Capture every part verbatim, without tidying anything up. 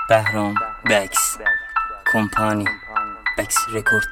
بهرام بکس کمپانی بکس رکورد.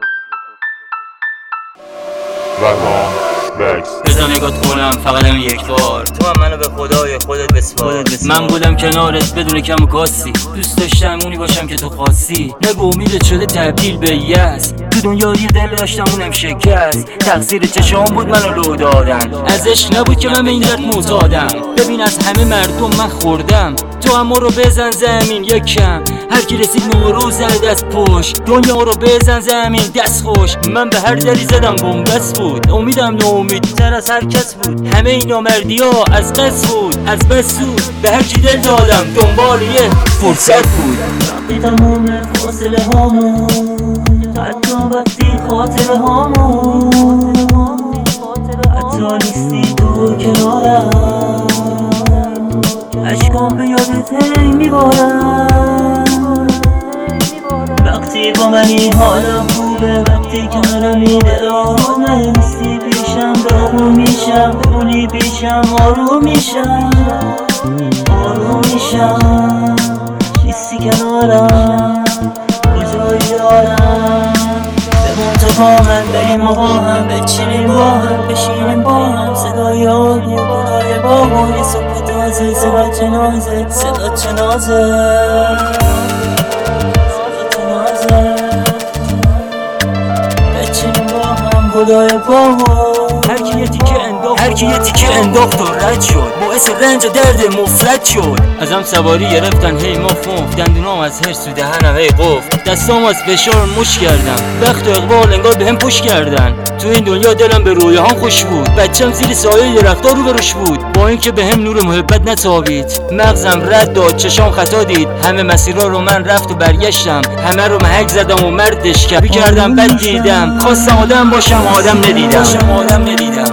بهرام بکس بزن نگات کنم فقط هم یک بار، تو هم منو به خدای خودت بسپار. من بودم کنارت بدون کم و کاستی، دوست داشتم اونی باشم که تو خواستی. نگو امیدت شده تبدیل به یأس، تو دنیا یه دل داشتم اونم شکست. تقصیر چشام بود منو لو دادن، ازش نبود که من به این درد معتادم. ببین از همه مردم من خوردم، تو هم رو بزن زمین یک کم. هر کی رسید نورو زد از پشت، دنیا رو بزن زمین دست خوش. من به هر دلی زدم بنبست بود، امیدم ناامیدتر از هر کس بود. همه اینا مردی ها از قصد بود، از بس بود به هر کی دل دادم دنبال یه فرصت بود. وقتی تموم فاصله هامون، حتی وقتی خاطره هامون، حتی نیستی تو کنارم، اشکام به یادت هی میبارم. وقتی با منی حالم خوبه، وقتی کنارمی دلم نیستی پیشم داغون میشم، بمونی پیشم آروم میشم، آروم میشم. نیستی کنارم کجایی دارم، بمون تو با من بریم و با هم بچینیم، با هم بشینیم، با هم صدای آبی و گلای باغ، یه صبح تازه صدا جنازه، صدا جنازه، بچینیم با هم گلای باغ. هر کی یه تیکه انداخت هر کی یه تیکه انداخت و رد شد، باعث رنج و درد مفرد شد. ازم سواری گرفتن هی مف مف، دندونام از هرس و دهنم هی قفل. دستام از فشار مش کردم، بخت و اقبال انگار بهم پوش کردن. تو این دنیا دلم به رویاهام خوش بود، بچم زیر سایه درختا رو بروش بود. با اینکه بهم نور محبت نتابید، مغزم رد داد چشام خطا دید. همه مسیرها رو من رفت و برگشتم، همه رو محک زدم و مردش کپی کردم. بد دیدم خواستم آدم باشم آدم ندیدم، آدم ندیدم.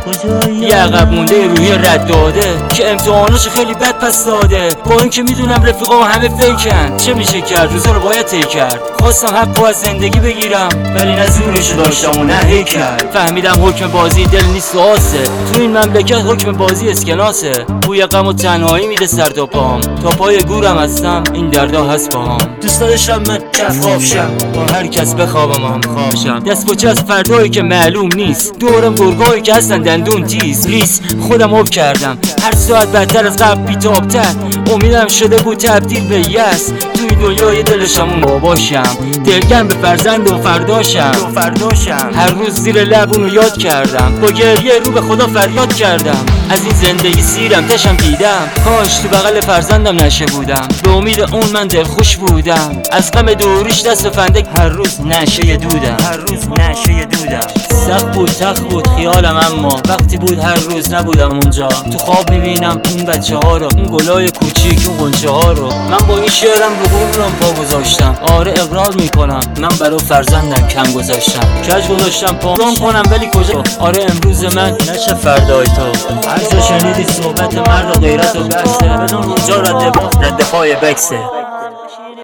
یه عقب مونده روحی رد داده که امتحاناش خیلی بد پس داده. با اینکه میدونم رفیقام همه فیکن، چه میشه کرد روزا رو باید طی کرد. خواستم حقو از زندگی بگیرم ولی نه زورشو داشتم و نه هی کرد. فهمیدم حکم بازی دل نیست و آسه، تو این مملکت حکم بازی اسکناسه. بوی غم و تنهایی میده سر تا پام، تا پای گورم هستم این دردا هست باهام. دوست داشتم من شفاف شم، با هر کس بخوابم هم خوابشم. دست بچه از فردایی که معلوم نیست، دورم گرگایی که هستن دندون تیز. ریس خودم آب کردم، هر ساعت بدتر از قبل بیتابتر. امیدم شده بود تبدیل به یأس، توی دنیای دلشم باباشم. دلگرم به فرزند و فرداشم، و فرداشم. هر روز زیر لب اونو یاد کردم، با گریه رو به خدا فریاد کردم. از این زندگی سیرم تشم دیدم، کاش تو بغل فرزندم نشه بودم. به امید اون من دلخوش بودم، از غم دوریش دست و فندک هر روز نشه دودم، هر روز نشه دودم. سخت بود تخت بود خیالم، اما وقتی بود هر روز نبودم اونجا. تو خواب میبینم اون بچه ها رو، اون گلای کوچیک، اون غنچه ها رو. من با این شعرم رو غرورم پا گذاشتم، آره اقرار میکنم من برای فرزندم کم گذاشتم. کج گذاشتم پام کنم ولی کجا، آره امروز من نشه فردای تو. هر جا شنیدی صحبت مرد و غیرت و بحثه، بدون اونجا رد رد پای بکسه.